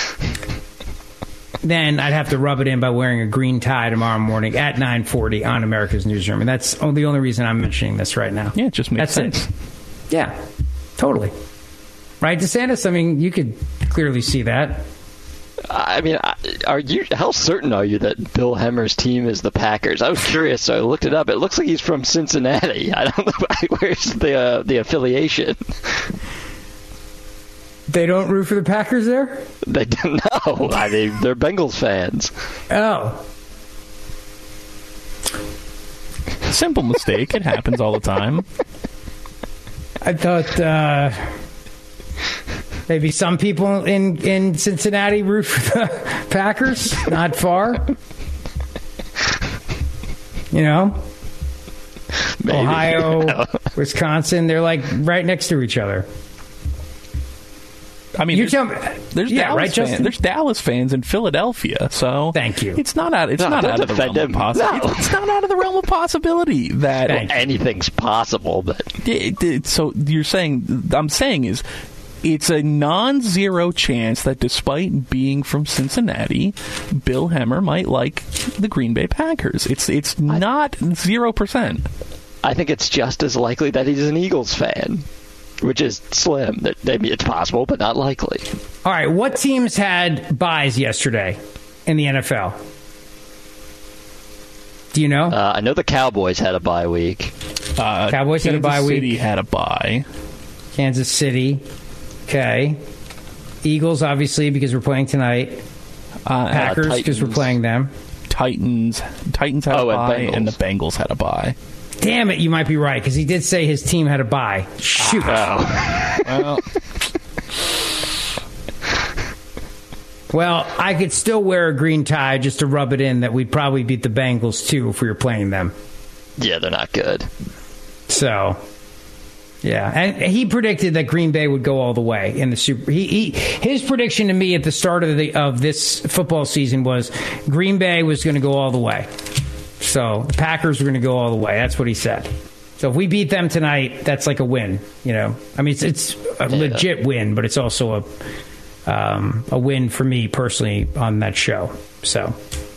S6: then I'd have to rub it in by wearing a green tie tomorrow morning at 9:40 on America's Newsroom. And that's the only reason I'm mentioning this right now.
S17: Yeah, it just makes sense.
S6: Yeah, totally. Right, DeSantis? I mean, you could clearly see that.
S9: I mean, how certain are you that Bill Hemmer's team is the Packers? I was curious, so I looked it up. It looks like he's from Cincinnati. I don't know where's the affiliation.
S6: They don't root for the Packers there?
S9: They don't know. I mean, they're Bengals fans.
S6: Oh.
S17: Simple mistake. It happens all the time.
S6: I thought maybe some people in Cincinnati root for the Packers. Not far. You know? Maybe. Ohio, Wisconsin, they're like right next to each other.
S17: I mean, there's Dallas fans. There's Dallas fans in Philadelphia, so
S6: thank you.
S17: It's not out of the realm of possibility. It's not out of the realm of possibility that
S9: anything's possible. But
S17: so you're saying? I'm saying is it's a non-zero chance that despite being from Cincinnati, Bill Hemmer might like the Green Bay Packers. It's not 0%.
S9: I think it's just as likely that he's an Eagles fan. Which is slim. That maybe it's possible, but not likely.
S6: All right, what teams had byes yesterday in the NFL? Do you know?
S9: I know the Cowboys had a bye week.
S6: Cowboys had a bye week.
S17: Kansas City had a bye.
S6: Kansas City. Okay. Eagles, obviously, because we're playing tonight. Packers, because we're playing them.
S17: Titans had a bye, and the Bengals had a bye.
S6: Damn it, you might be right, because he did say his team had a bye. Shoot. Well, I could still wear a green tie just to rub it in that we'd probably beat the Bengals, too, if we were playing them.
S9: Yeah, they're not good.
S6: So, yeah. And he predicted that Green Bay would go all the way in the Super. His prediction to me at the start of this football season was Green Bay was going to go all the way. So, the Packers were going to go all the way. That's what he said. So, if we beat them tonight, that's like a win, you know. I mean, it's a legit win, but it's also a win for me personally on that show. So,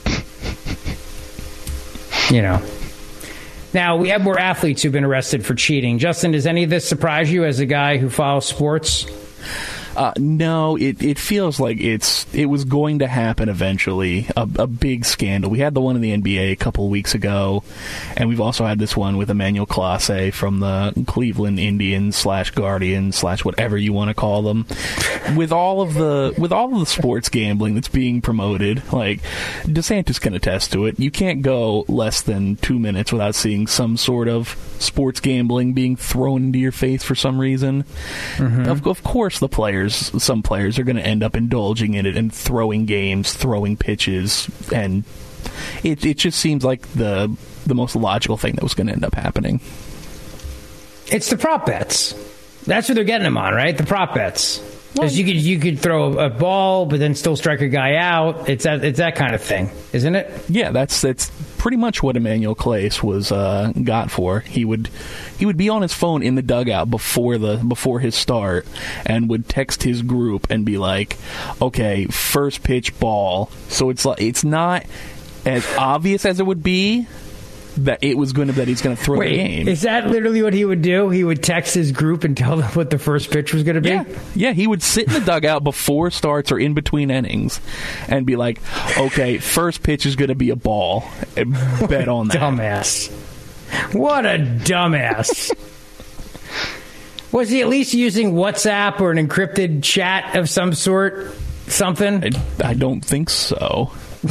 S6: you know. Now, we have more athletes who've been arrested for cheating. Justin, does any of this surprise you as a guy who follows sports?
S17: No, it feels like it was going to happen eventually. A big scandal. We had the one in the NBA a couple of weeks ago, and we've also had this one with Emmanuel Clase from the Cleveland Indians /Guardians /whatever you want to call them. With all of the sports gambling that's being promoted, like DeSantis can attest to it. You can't go less than 2 minutes without seeing some sort of sports gambling being thrown into your face for some reason. Mm-hmm. Of course, some players are going to end up indulging in it and throwing games, throwing pitches, and it just seems like the most logical thing that was going to end up happening.
S6: It's the prop bets. That's what they're getting them on, right? The prop bets. Because you could throw a ball, but then still strike a guy out. It's that kind of thing, isn't it?
S17: Yeah, that's pretty much what Emmanuel Clase was got for. He would be on his phone in the dugout before his start, and would text his group and be like, "Okay, first pitch ball." So it's not as obvious as it would be that he's going to throw the game.
S6: Is that literally what he would do? He would text his group and tell them what the first pitch was going to be?
S17: Yeah, he would sit in the dugout before starts or in between innings and be like, okay, first pitch is going to be a ball. And bet on that.
S6: Dumbass. What a dumbass. Was he at least using WhatsApp or an encrypted chat of some sort? Something?
S17: I don't think so.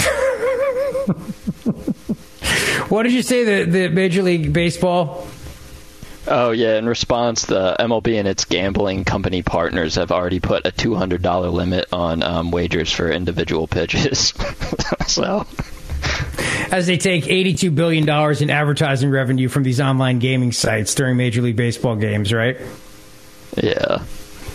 S6: What did you say, the Major League Baseball?
S9: Oh, yeah. In response, the MLB and its gambling company partners have already put a $200 limit on wagers for individual pitches. So,
S6: as they take $82 billion in advertising revenue from these online gaming sites during Major League Baseball games, right?
S9: Yeah.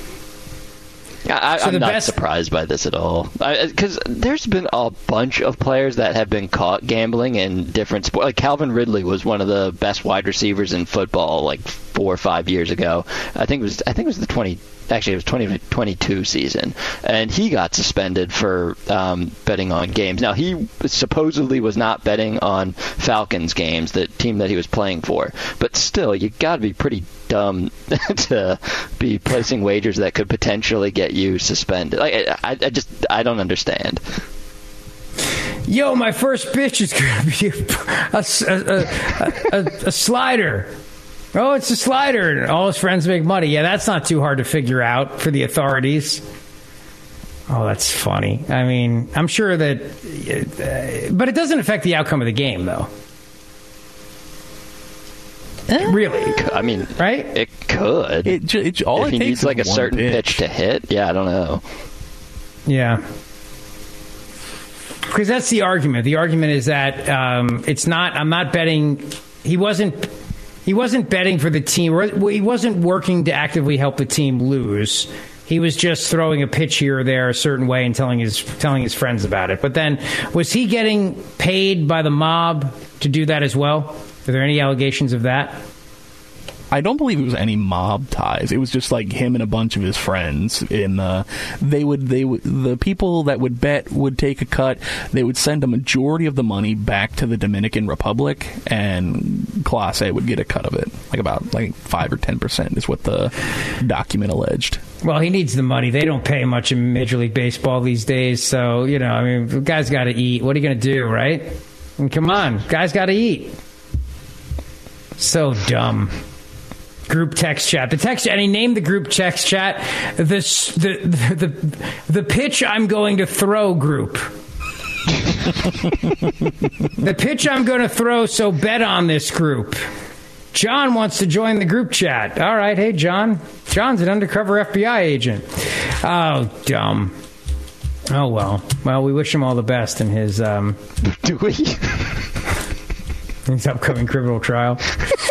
S9: I'm not surprised by this at all, because there's been a bunch of players that have been caught gambling in different sports. Like Calvin Ridley was one of the best wide receivers in football like 4 or 5 years ago. I think it was the 2022 season, and he got suspended for betting on games. Now, he supposedly was not betting on Falcons games, the team that he was playing for, but still, you got to be pretty dumb to be placing wagers that could potentially get you suspended. I don't understand.
S6: Yo, my first pitch is going to be a slider. Oh, it's a slider. And all his friends make money. Yeah, that's not too hard to figure out for the authorities. Oh, that's funny. I mean, I'm sure that... but it doesn't affect the outcome of the game, though. Really?
S9: I mean,
S6: right?
S9: It could.
S17: If
S9: he needs like a certain pitch to hit, yeah, I don't know.
S6: Yeah. Because that's the argument. The argument is that it's not... I'm not betting... He wasn't betting for the team. Or he wasn't working to actively help the team lose. He was just throwing a pitch here or there a certain way and telling his friends about it. But then, was he getting paid by the mob to do that as well? Are there any allegations of that?
S17: I don't believe it was any mob ties. It was just like him and a bunch of his friends. The people that would bet would take a cut. They would send a majority of the money back to the Dominican Republic, and Clase would get a cut of it, about 5 or 10% is what the document alleged.
S6: Well, he needs the money. They don't pay much in Major League Baseball these days, so the guy's got to eat. What are you going to do, right? I mean, come on, guy's got to eat. So dumb. Group text chat. The text, and he named the group text chat the pitch I'm going to throw group. The pitch I'm going to throw, so bet on this group. John wants to join the group chat. All right, hey, John. John's an undercover FBI agent. Oh, dumb. Oh, well. Well, we wish him all the best in his...
S9: Do we?
S6: His upcoming criminal trial.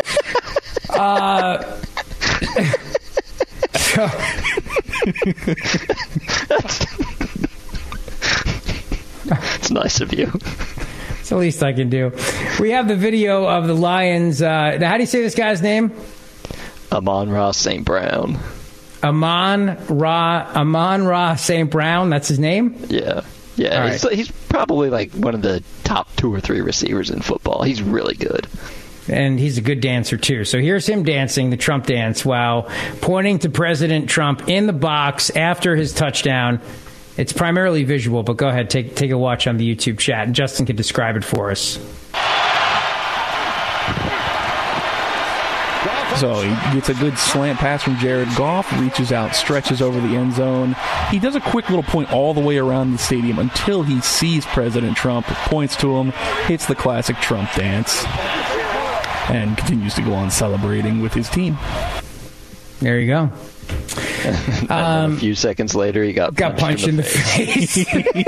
S9: It's nice of you.
S6: It's the least I can do. We have the video of the Lions. How do you say this guy's name?
S9: Amon-Ra St. Brown.
S6: Amon-Ra St. Brown. That's his name?
S9: Yeah. Yeah. He's probably like one of the top 2 or 3 receivers in football. He's really good.
S6: And he's a good dancer, too. So here's him dancing the Trump dance while pointing to President Trump in the box after his touchdown. It's primarily visual, but go ahead, take a watch on the YouTube chat, and Justin can describe it for us.
S17: So he gets a good slant pass from Jared Goff, reaches out, stretches over the end zone. He does a quick little point all the way around the stadium until he sees President Trump, points to him, hits the classic Trump dance, and continues to go on celebrating with his team.
S6: There you go.
S9: And then a few seconds later, he got punched in the face.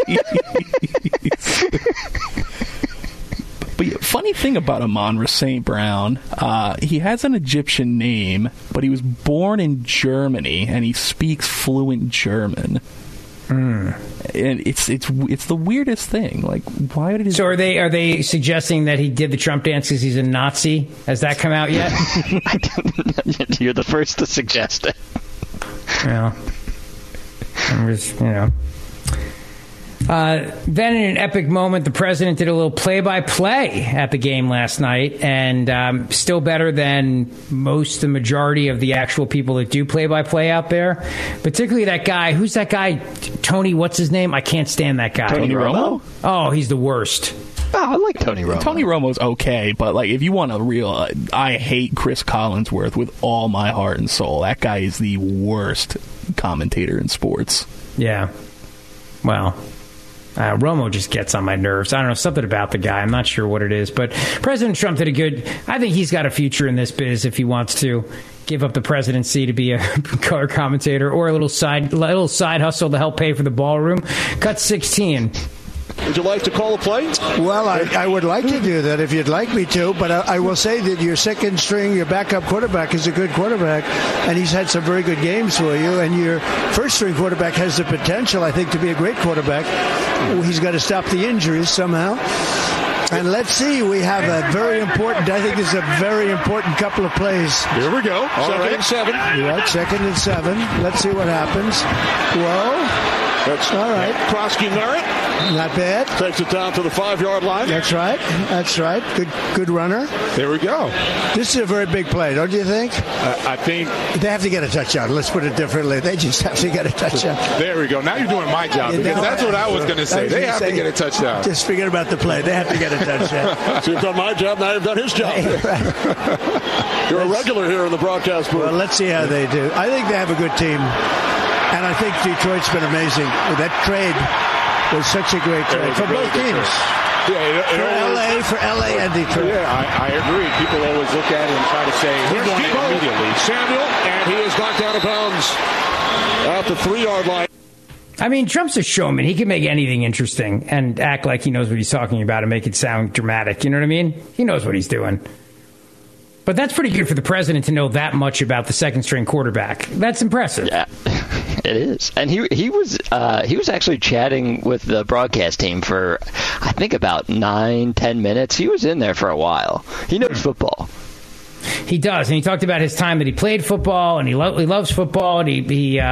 S17: But funny thing about Amon-Ra St. Brown, he has an Egyptian name, but he was born in Germany, and he speaks fluent German. And it's the weirdest thing. Like, why did he?
S6: So are they suggesting that he did the Trump dance because he's a Nazi? Has that come out yet?
S9: You're the first to suggest it.
S6: Well, I'm just, then in an epic moment, the president did a little play-by-play at the game last night, and still better than the majority of the actual people that do play-by-play out there. Particularly that guy. Who's that guy? Tony, what's his name? I can't stand that guy.
S9: Tony Romo?
S6: Oh, he's the worst.
S9: Oh, I like Tony Romo.
S17: Tony Romo's okay, but like if you want a real... I hate Chris Collinsworth with all my heart and soul. That guy is the worst commentator in sports.
S6: Yeah. Well... Romo just gets on my nerves. I don't know, something about the guy. I'm not sure what it is. But President Trump did a good... I think he's got a future in this biz if he wants to give up the presidency to be a color commentator or a little side hustle to help pay for the ballroom. Cut 16.
S18: Would you like to call a play?
S19: Well, I would like to do that if you'd like me to, but I will say that your second string, your backup quarterback is a good quarterback, and he's had some very good games for you, and your first string quarterback has the potential, I think, to be a great quarterback. He's got to stop the injuries somehow. And let's see, we have a very important, I think this is a very important couple of plays.
S18: Here we go. Second and 7.
S19: Right, 2nd and 7. Let's see what happens. Whoa.
S18: That's
S19: all right.
S18: Krosky Merritt.
S19: Not bad.
S18: Takes it down to the 5-yard line.
S19: That's right. That's right. Good runner.
S18: There we go.
S19: This is a very big play, don't you think?
S18: I think
S19: they have to get a touchdown. Let's put it differently. They just have to get a touchdown.
S18: There we go. Now you're doing my job because that's what I was going to say. They have to get a touchdown.
S19: Just forget about the play. They have to get a touchdown.
S18: So you've done my job. Now you've done his job. You're a regular here in the broadcast booth.
S19: Well, let's see how they do. I think they have a good team. And I think Detroit's been amazing. That trade was such a great trade for both teams.
S18: Yeah,
S19: for LA and Detroit.
S18: Yeah, I agree. People always look at it and try to say, we're going immediately. Samuel, and he is knocked out of bounds at the 3-yard line.
S6: I mean, Trump's a showman. He can make anything interesting and act like he knows what he's talking about and make it sound dramatic. You know what I mean? He knows what he's doing. But that's pretty good for the president to know that much about the second-string quarterback. That's impressive.
S9: Yeah, it is. And he was actually chatting with the broadcast team for, I think, about 9-10 minutes. He was in there for a while. He knows football.
S6: He does, and he talked about his time that he played football, and he loves football, and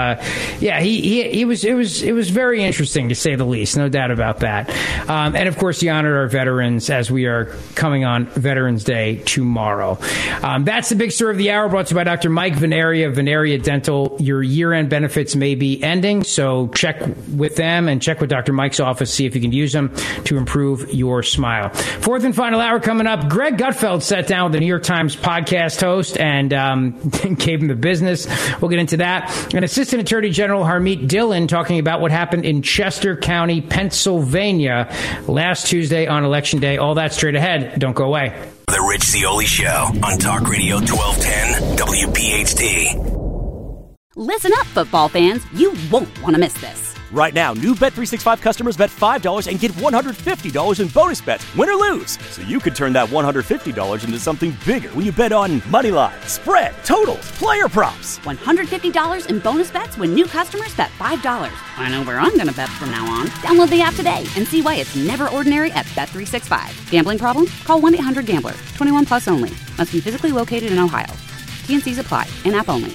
S6: it was very interesting to say the least, no doubt about that. And of course, he honored our veterans as we are coming on Veterans Day tomorrow. That's the big story of the hour, brought to you by Dr. Mike Veneria, Veneria Dental. Your year-end benefits may be ending, so check with them and check with Dr. Mike's office, see if you can use them to improve your smile. Fourth and final hour coming up. Greg Gutfeld sat down with the New York Times podcast podcast host and gave him the business. We'll get into that. And Assistant Attorney General Harmeet Dillon talking about what happened in Chester County, Pennsylvania last Tuesday on Election Day. All that straight ahead. Don't go away.
S16: The Rich Zeoli Show on Talk Radio 1210 WPHT.
S1: Listen up, football fans. You won't want to miss this.
S2: Right now, new Bet365 customers bet $5 and get $150 in bonus bets, win or lose. So you could turn that $150 into something bigger when you bet on money line, spread, totals, player props.
S1: $150 in bonus bets when new customers bet $5. I know where I'm going to bet from now on. Download the app today and see why it's never ordinary at Bet365. Gambling problem? Call 1-800-GAMBLER. 21 plus only. Must be physically located in Ohio. T&Cs apply. In-app only.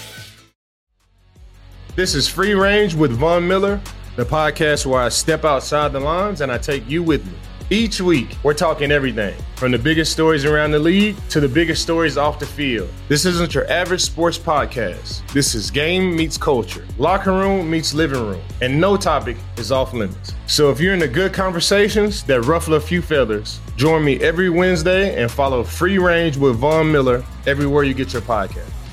S3: This is Free Range with Von Miller, the podcast where I step outside the lines and I take you with me. Each week, we're talking everything from the biggest stories around the league to the biggest stories off the field. This isn't your average sports podcast. This is game meets culture, locker room meets living room, and no topic is off limits. So if you're into good conversations that ruffle a few feathers, join me every Wednesday and follow Free Range with Von Miller everywhere you get your podcast.